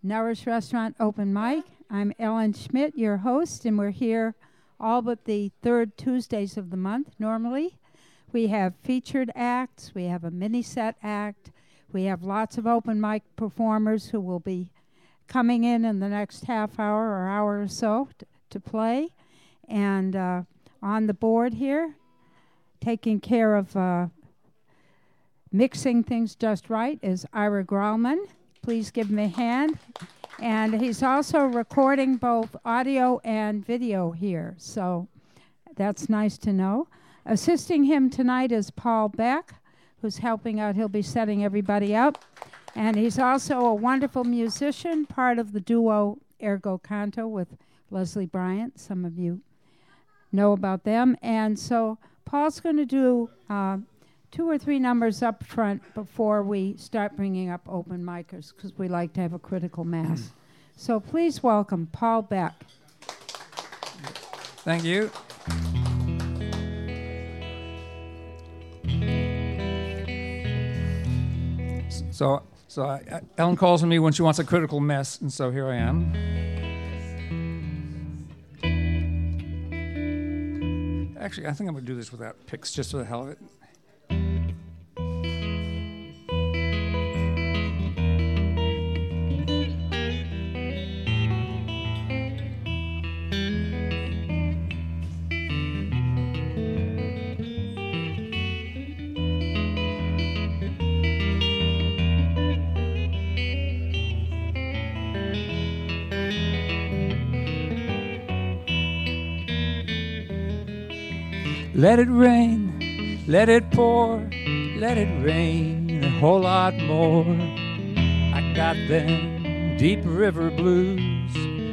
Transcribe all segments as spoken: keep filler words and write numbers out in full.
Nourish Restaurant Open Mic. I'm Ellen Schmidt, your host, and we're here all but the third Tuesdays of the month normally. We have featured acts, we have a mini set act, we have lots of open mic performers who will be coming in in the next half hour or hour or so t- to play. And uh, on the board here, taking care of uh, mixing things just right, is Ira Grauman. Please give him a hand. And he's also recording both audio and video here, so that's nice to know. Assisting him tonight is Paul Beck, who's helping out. He'll be setting everybody up. And he's also a wonderful musician, part of the duo Ergo Canto with Leslie Bryant. Some of you know about them. And so Paul's going to do uh, two or three numbers up front before we start bringing up open micers, because we like to have a critical mass. So please welcome Paul Beck. Thank you. So, so I, I, Ellen calls on me when she wants a critical mess, and so here I am. Actually, I think I'm going to do this without picks, just for the hell of it. Let it rain, let it pour, let it rain a whole lot more. I got them deep river blues.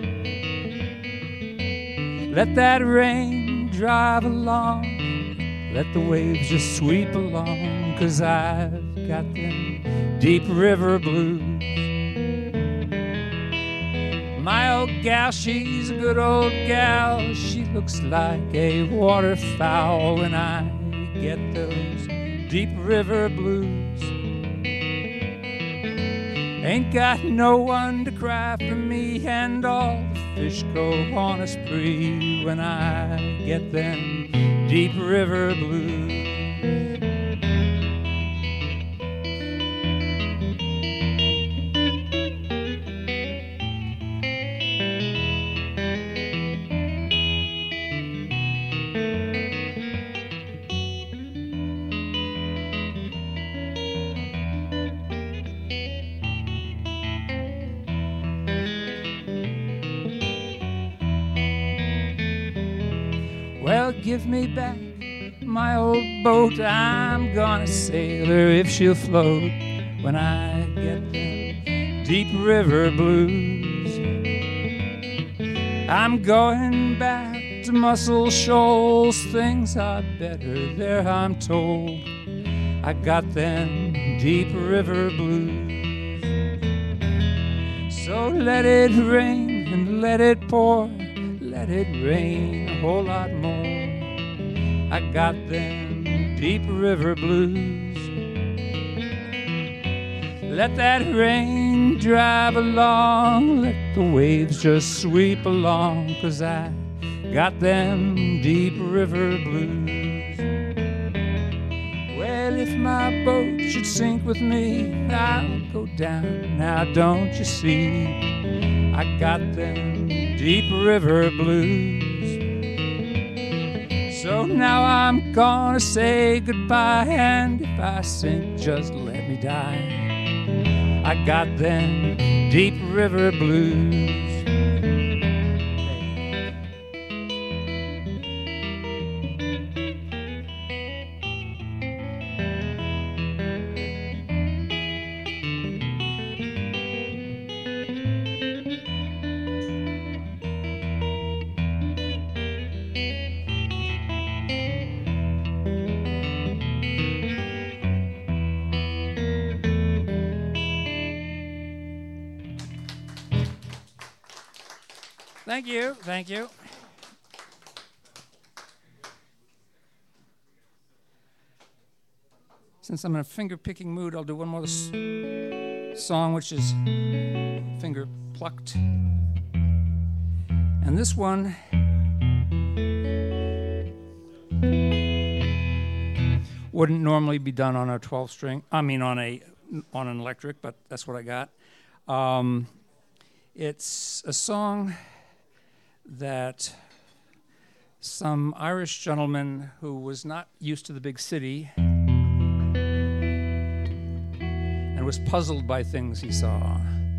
Let that rain drive along, let the waves just sweep along, 'cause I've got them deep river blues. My old gal, she's a good old gal. She looks like a waterfowl when I get those deep river blues. Ain't got no one to cry for me, and all the fish go on a spree when I get them deep river blues. Well, give me back my old boat. I'm gonna sail her if she'll float when I get them deep river blues. I'm going back to Muscle Shoals. Things are better there, I'm told. I got them deep river blues. So let it rain and let it pour, let it rain a whole lot more. I got them deep river blues. Let that rain drive along, let the waves just sweep along, 'cause I got them deep river blues. Well, if my boat should sink with me, I'll go down, now don't you see? I got them deep river blues. So now I'm gonna say goodbye, and if I sink, just let me die. I got them deep river blues. Thank you, thank you. Since I'm in a finger-picking mood, I'll do one more s- song, which is finger plucked. And this one wouldn't normally be done on a twelve string, I mean on a on an electric, but that's what I got. Um, it's a song that some Irish gentleman who was not used to the big city and was puzzled by things he saw.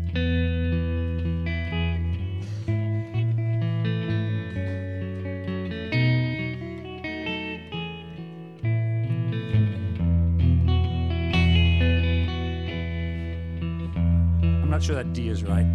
I'm not sure that D is right.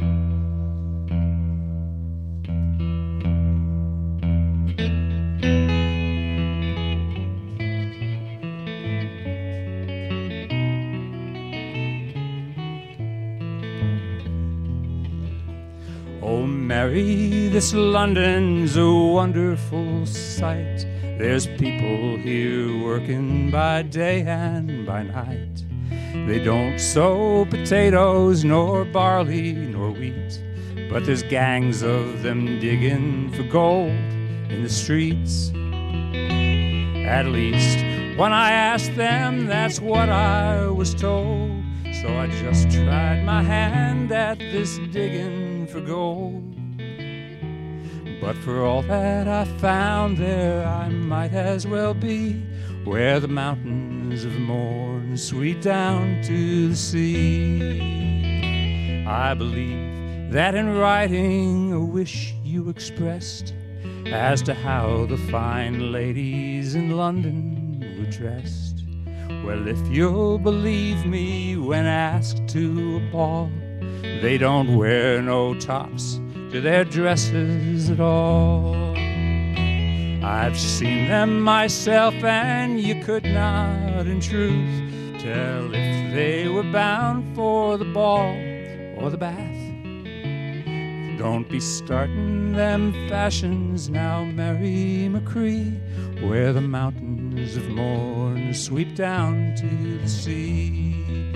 Oh, Mary, this London's a wonderful sight. There's people here working by day and by night. They don't sow potatoes, nor barley, nor wheat, but there's gangs of them digging for gold in the streets. At least when I asked them, that's what I was told. So I just tried my hand at this digging for gold. But for all that I found there, I might as well be where the mountains of Mourne sweep down to the sea. I believe that in writing a wish you expressed as to how the fine ladies in London were dressed. Well, if you'll believe me, when asked to a ball, they don't wear no tops to their dresses at all. I've seen them myself, and you could not, in truth, tell if they were bound for the ball or the bath. Don't be starting them fashions now, Mary McCree, where the mountains of Mourne sweep down to the sea.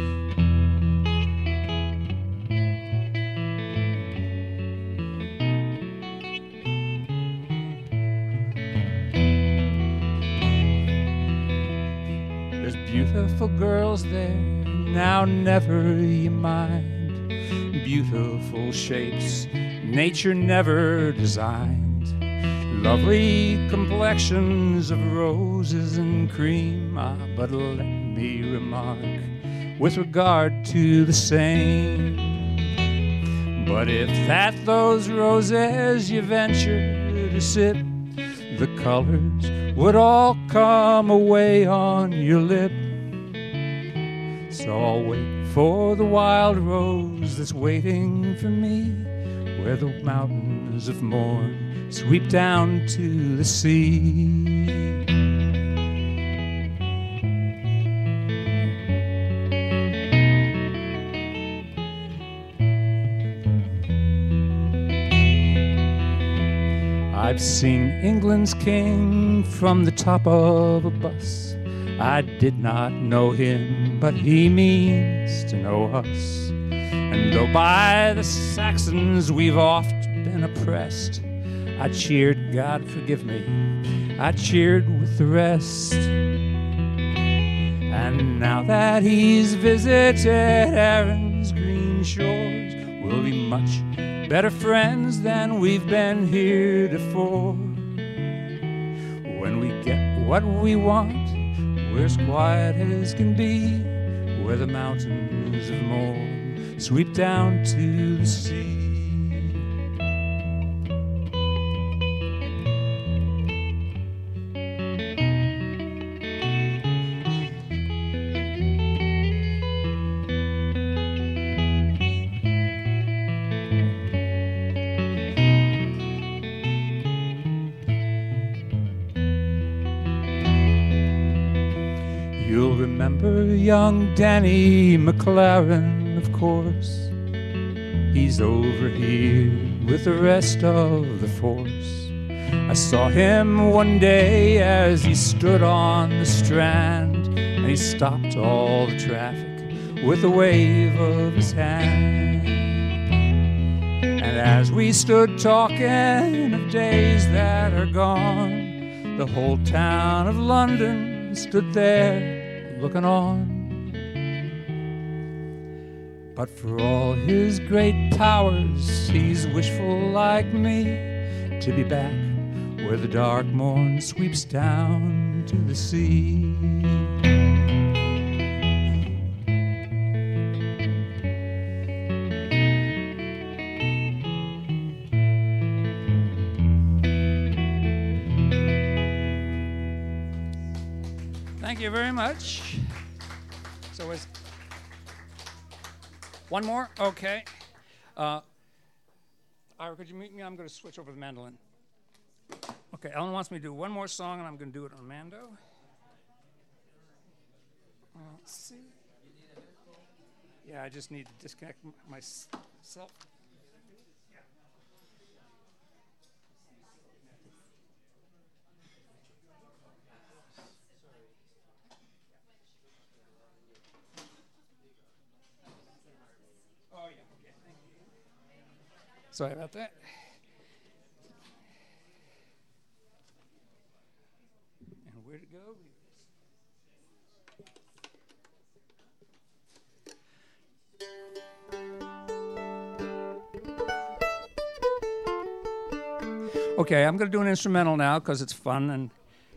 Beautiful girls there, now never you mind. Beautiful shapes nature never designed. Lovely complexions of roses and cream. Ah, but let me remark with regard to the same. But if that those roses you venture to sip, the colors would all come away on your lip. So I'll wait for the wild rose that's waiting for me, where the mountains of Mourne sweep down to the sea. I've seen England's king from the top of a bus. I did not know him, but he means to know us. And though by the Saxons we've oft been oppressed, I cheered, God forgive me, I cheered with the rest. And now that he's visited Erin's green shores, we'll be much better friends than we've been heretofore. When we get what we want, we're as quiet as can be, where the mountains of Mourne sweep down to the sea. You'll remember young Danny McLaren, of course. He's over here with the rest of the force. I saw him one day as he stood on the Strand, and he stopped all the traffic with a wave of his hand. As we stood talking of days that are gone, the whole town of London stood there looking on. But for all his great powers, he's wishful like me to be back where the dark morn sweeps down to the sea. Thank you very much. So is one more? Okay. Uh, Ira, could you meet me? I'm going to switch over to the mandolin. Okay, Ellen wants me to do one more song, and I'm going to do it on Mando. Uh, let's see. Yeah, I just need to disconnect m- myself. Oh, yeah, okay, thank you. Sorry about that. And where'd it go? Okay, I'm going to do an instrumental now because it's fun and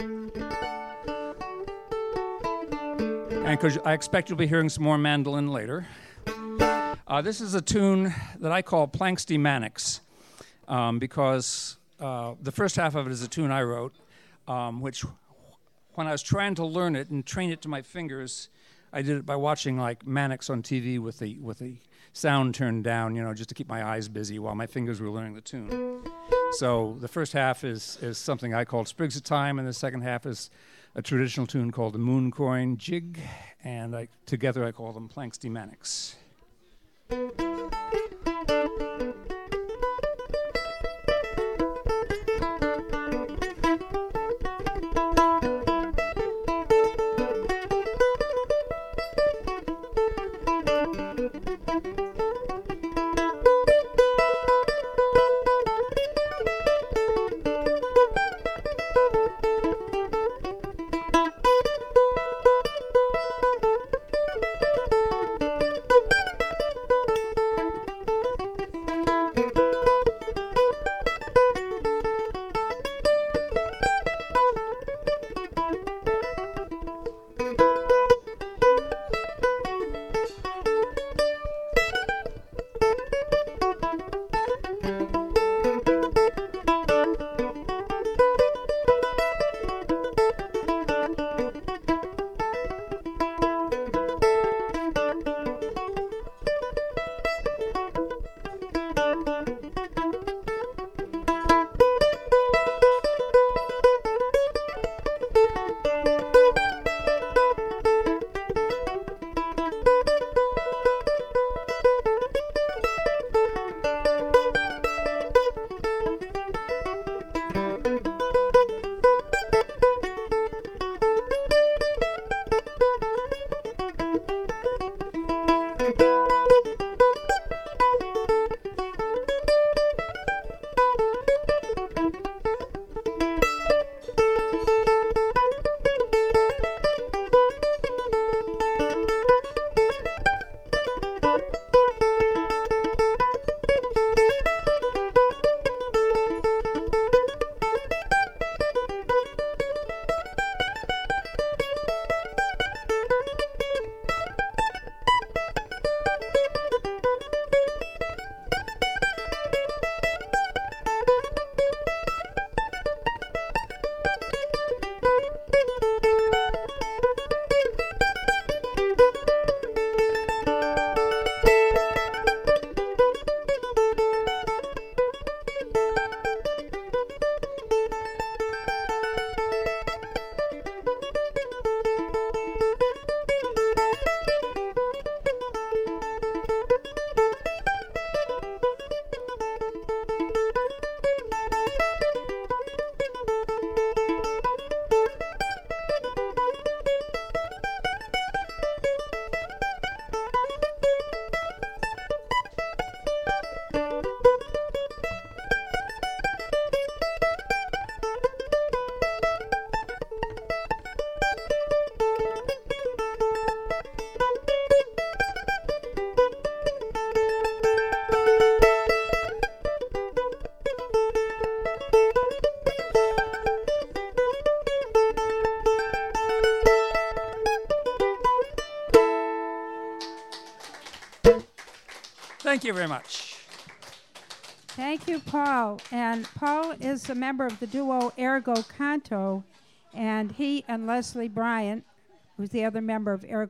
and because I expect you'll be hearing some more mandolin later. Uh, this is a tune that I call Planks de Mannix um, because uh, the first half of it is a tune I wrote, um, which when I was trying to learn it and train it to my fingers, I did it by watching like Mannix on T V with the with the sound turned down, you know, just to keep my eyes busy while my fingers were learning the tune. So the first half is is something I called Sprigs of Time, and the second half is a traditional tune called the Moon Coin Jig, and I, together I call them Planks de Mannix. Thank you very much. Thank you, Paul. And Paul is a member of the duo Ergo Canto, and he and Leslie Bryant, who's the other member of Ergo